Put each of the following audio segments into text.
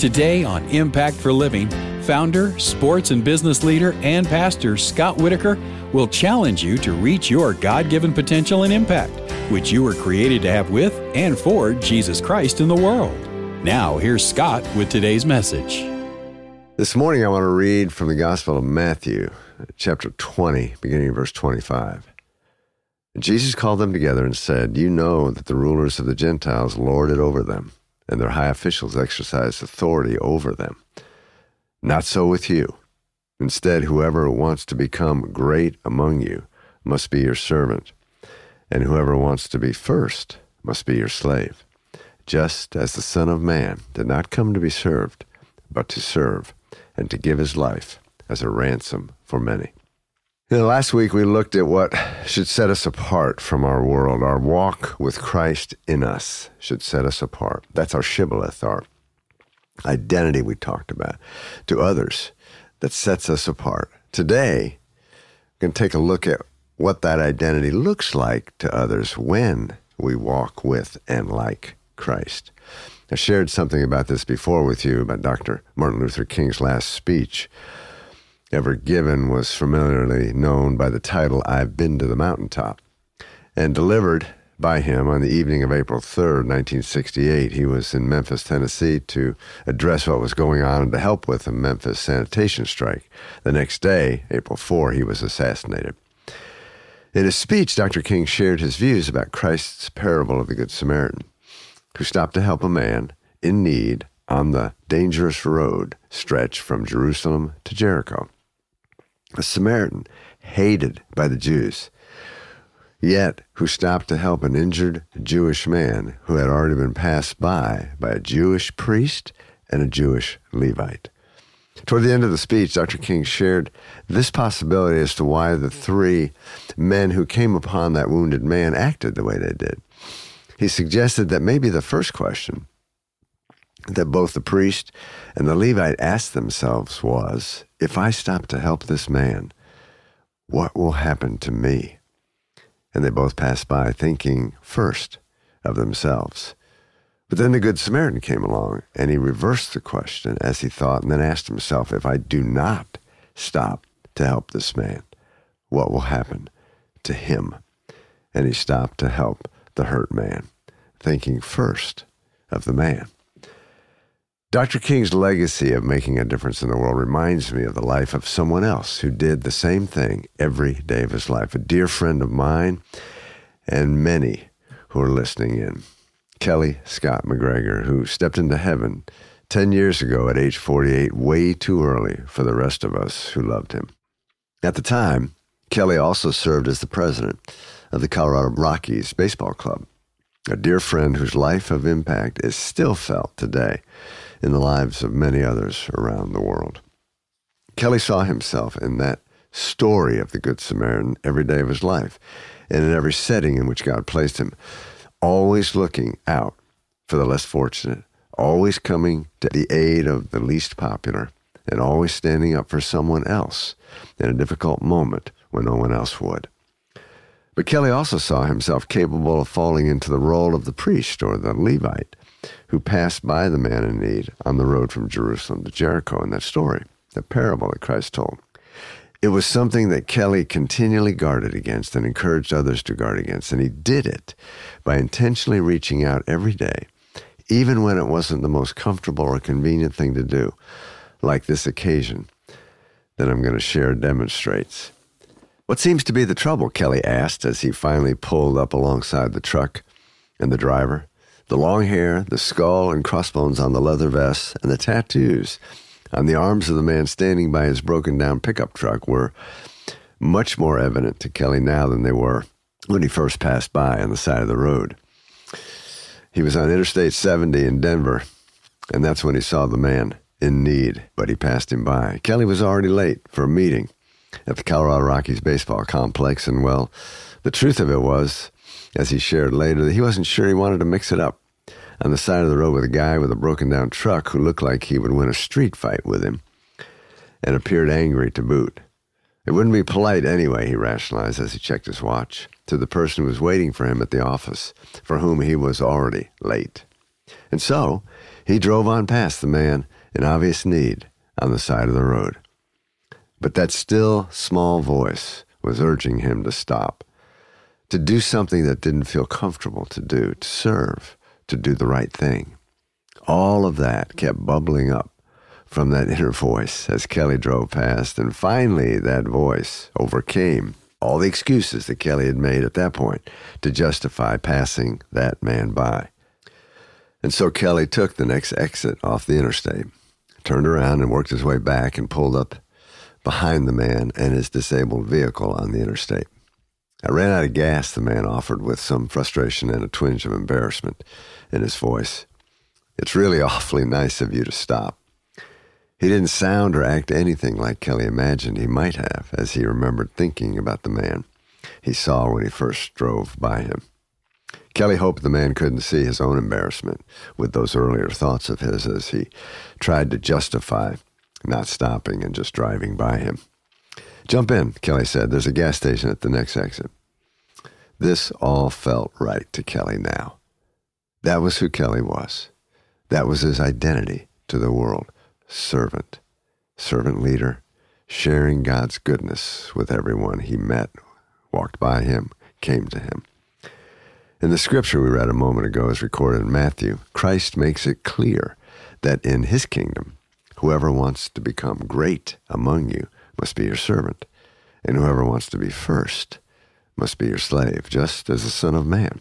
Today on Impact for Living, founder, sports and business leader, and pastor Scott Whitaker will challenge you to reach your God-given potential and impact, which you were created to have with and for Jesus Christ in the world. Now, here's Scott with today's message. This morning, I want to read from the Gospel of Matthew, chapter 20, beginning in verse 25. And Jesus called them together and said, "You know that the rulers of the Gentiles lord it over them, and their high officials exercise authority over them. Not so with you. Instead, whoever wants to become great among you must be your servant, and whoever wants to be first must be your slave, just as the Son of Man did not come to be served, but to serve, and to give his life as a ransom for many." Last week we looked at what should set us apart from our world. Our walk with Christ in us should set us apart. That's our shibboleth, our identity we talked about to others that sets us apart. Today, we're going to take a look at what that identity looks like to others when we walk with and like Christ. I shared something about this before with you, about Dr. Martin Luther King's last speech ever given was familiarly known by the title, "I've Been to the Mountaintop," and delivered by him on the evening of April 3rd, 1968. He was in Memphis, Tennessee to address what was going on and to help with the Memphis sanitation strike. The next day, April 4, he was assassinated. In his speech, Dr. King shared his views about Christ's parable of the Good Samaritan, who stopped to help a man in need on the dangerous road stretch from Jerusalem to Jericho. A Samaritan hated by the Jews, yet who stopped to help an injured Jewish man who had already been passed by a Jewish priest and a Jewish Levite. Toward the end of the speech, Dr. King shared this possibility as to why the three men who came upon that wounded man acted the way they did. He suggested that maybe the first question that both the priest and the Levite asked themselves was, if I stop to help this man, what will happen to me? And they both passed by thinking first of themselves. But then the Good Samaritan came along, and he reversed the question as he thought, and then asked himself, if I do not stop to help this man, what will happen to him? And he stopped to help the hurt man, thinking first of the man. Dr. King's legacy of making a difference in the world reminds me of the life of someone else who did the same thing every day of his life, a dear friend of mine and many who are listening in. Kelly Scott McGregor, who stepped into heaven 10 years ago at age 48, way too early for the rest of us who loved him. At the time, Kelly also served as the president of the Colorado Rockies Baseball Club, a dear friend whose life of impact is still felt today in the lives of many others around the world. Kelly saw himself in that story of the Good Samaritan every day of his life and in every setting in which God placed him, always looking out for the less fortunate, always coming to the aid of the least popular, and always standing up for someone else in a difficult moment when no one else would. But Kelly also saw himself capable of falling into the role of the priest or the Levite who passed by the man in need on the road from Jerusalem to Jericho in that story, the parable that Christ told. It was something that Kelly continually guarded against and encouraged others to guard against, and he did it by intentionally reaching out every day, even when it wasn't the most comfortable or convenient thing to do, like this occasion that I'm going to share demonstrates. "What seems to be the trouble?" Kelly asked as he finally pulled up alongside the truck and the driver. The long hair, the skull and crossbones on the leather vest, and the tattoos on the arms of the man standing by his broken-down pickup truck were much more evident to Kelly now than they were when he first passed by on the side of the road. He was on Interstate 70 in Denver, and that's when he saw the man in need, but he passed him by. Kelly was already late for a meeting at the Colorado Rockies baseball complex, and well, the truth of it was, as he shared later, that he wasn't sure he wanted to mix it up on the side of the road with a guy with a broken-down truck who looked like he would win a street fight with him and appeared angry to boot. It wouldn't be polite anyway, he rationalized as he checked his watch, to the person who was waiting for him at the office, for whom he was already late. And so he drove on past the man in obvious need on the side of the road. But that still small voice was urging him to stop, to do something that didn't feel comfortable to do, to serve, to do the right thing. All of that kept bubbling up from that inner voice as Kelly drove past, and finally that voice overcame all the excuses that Kelly had made at that point to justify passing that man by. And so Kelly took the next exit off the interstate, turned around and worked his way back and pulled up behind the man and his disabled vehicle on the interstate. "I ran out of gas," the man offered with some frustration and a twinge of embarrassment in his voice. "It's really awfully nice of you to stop." He didn't sound or act anything like Kelly imagined he might have as he remembered thinking about the man he saw when he first drove by him. Kelly hoped the man couldn't see his own embarrassment with those earlier thoughts of his as he tried to justify not stopping and just driving by him. "Jump in," Kelly said. "There's a gas station at the next exit." This all felt right to Kelly now. That was who Kelly was. That was his identity to the world. Servant leader, sharing God's goodness with everyone he met, walked by him, came to him. In the scripture we read a moment ago, as recorded in Matthew, Christ makes it clear that in his kingdom, whoever wants to become great among you must be your servant, and whoever wants to be first must be your slave, just as the Son of Man.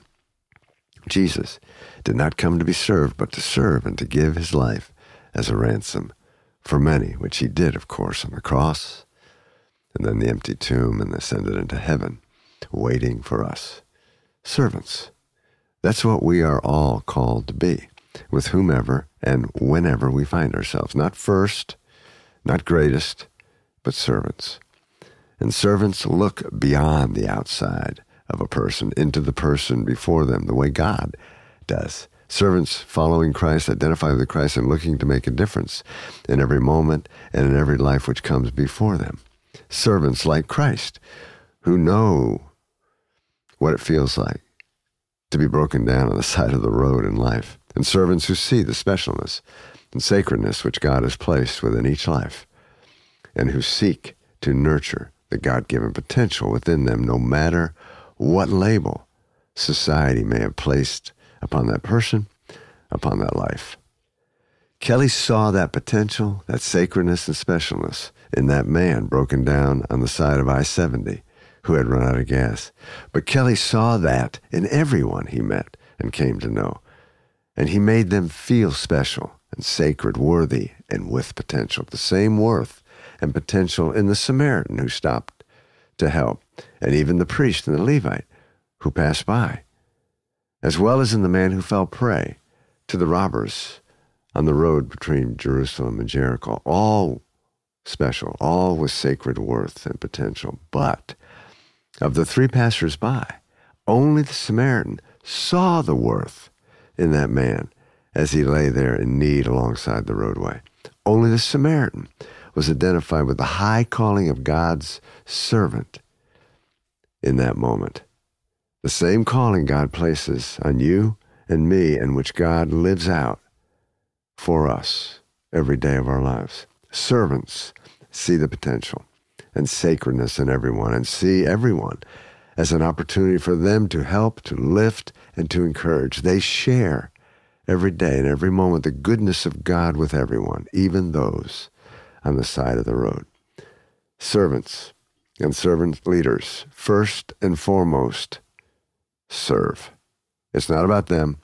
Jesus did not come to be served, but to serve and to give his life as a ransom for many, which he did, of course, on the cross, and then the empty tomb, and ascended into heaven, waiting for us. Servants. That's what we are all called to be, with whomever and whenever we find ourselves. Not first, not greatest, but servants. And servants look beyond the outside of a person into the person before them, the way God does. Servants following Christ, identify with Christ, and looking to make a difference in every moment and in every life which comes before them. Servants like Christ, who know what it feels like to be broken down on the side of the road in life. And servants who see the specialness and sacredness which God has placed within each life, and who seek to nurture the God-given potential within them, no matter what label society may have placed upon that person, upon that life. Kelly saw that potential, that sacredness and specialness in that man broken down on the side of I-70 who had run out of gas. But Kelly saw that in everyone he met and came to know. And he made them feel special and sacred, worthy, and with potential. The same worth and potential in the Samaritan who stopped to help, and even the priest and the Levite who passed by, as well as in the man who fell prey to the robbers on the road between Jerusalem and Jericho. All special, all with sacred worth and potential. But of the three passers-by, only the Samaritan saw the worth in that man as he lay there in need alongside the roadway. Only the Samaritan was identified with the high calling of God's servant in that moment. The same calling God places on you and me, and which God lives out for us every day of our lives. Servants see the potential and sacredness in everyone, and see everyone as an opportunity for them to help, to lift, and to encourage. They share every day and every moment the goodness of God with everyone, even those on the side of the road. Servants and servant leaders, first and foremost, serve. It's not about them,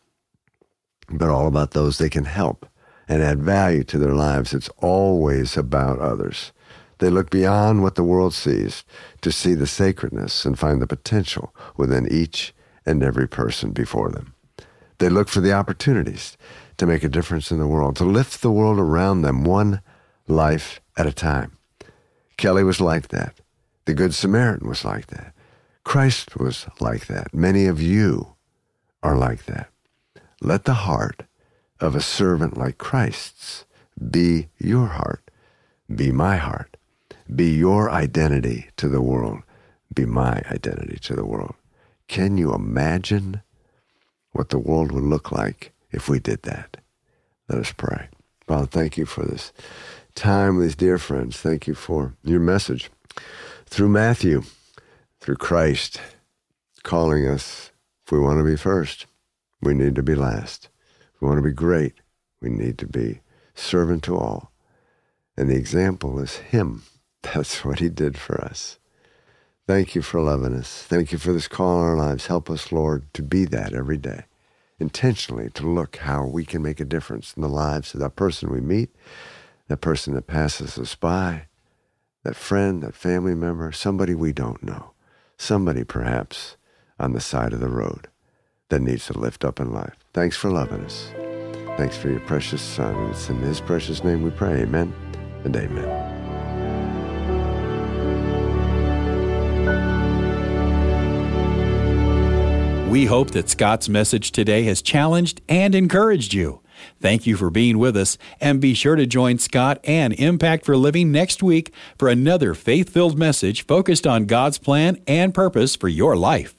but all about those they can help and add value to their lives. It's always about others. They look beyond what the world sees to see the sacredness and find the potential within each and every person before them. They look for the opportunities to make a difference in the world, to lift the world around them one life at a time. Kelly was like that. The Good Samaritan was like that. Christ was like that. Many of you are like that. Let the heart of a servant like Christ's be your heart, be my heart, be your identity to the world, be my identity to the world. Can you imagine what the world would look like if we did that. Let us pray. Father, thank you for this time with these dear friends. Thank you for your message through Matthew, through Christ, calling us, if we want to be first, we need to be last. If we want to be great, we need to be servant to all. And the example is him. That's what he did for us. Thank you for loving us. Thank you for this call in our lives. Help us, Lord, to be that every day, intentionally to look how we can make a difference in the lives of that person we meet, that person that passes us by, that friend, that family member, somebody we don't know, somebody perhaps on the side of the road that needs to lift up in life. Thanks for loving us. Thanks for your precious Son. It's in his precious name we pray. Amen and amen. We hope that Scott's message today has challenged and encouraged you. Thank you for being with us, and be sure to join Scott and Impact for Living next week for another faith-filled message focused on God's plan and purpose for your life.